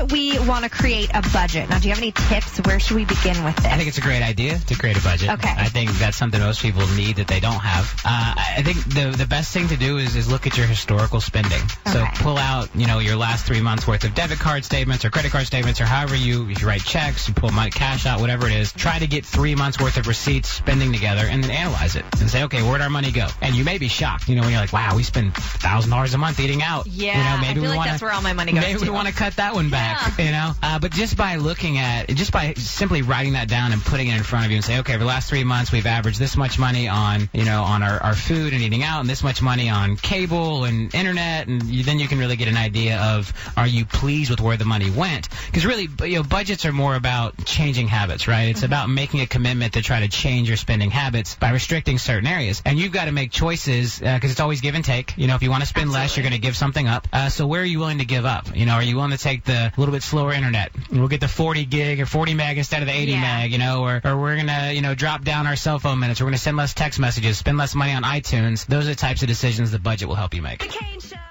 we want to create a budget. Now, do you have any tips? Where should we begin with this? I think it's a great idea to create a budget. Okay. I think that's something most people need that they don't have. I think the best thing to do is look at your historical spending. So pull out, your last 3 months worth of debit card statements or credit card statements or however if you write checks, you pull money, cash out, whatever it is. Try to get 3 months worth of receipts, spending together, and then analyze it and say, okay, where'd our money go? And you may be shocked, when you're like, wow, we spend $1,000 a month eating out. Yeah, maybe I feel like that's where all my money goes. Maybe we want to cut that one back, But just by by simply writing that down and putting it in front of you and say, okay, for the last 3 months we've averaged this much money on, on our food and eating out, and this much money on cable and internet, and then you can really get an idea of, are you pleased with where the money went? Because really, budgets are more about changing habits, right? It's about making a commitment to try to change your spending habits by restricting certain areas. And you've got to make choices because it's always give and take. If you want to spend less, you're going to give something up. So where are you willing to give up? Are you willing to take the little bit slower internet? We'll get the 40 gig or 40 meg instead of the 80 meg, or we're going to, drop down our cell phone minutes. We're going to send less text messages, spend less money on iTunes. Those are the types of decisions the budget will help you make. The Kane Show.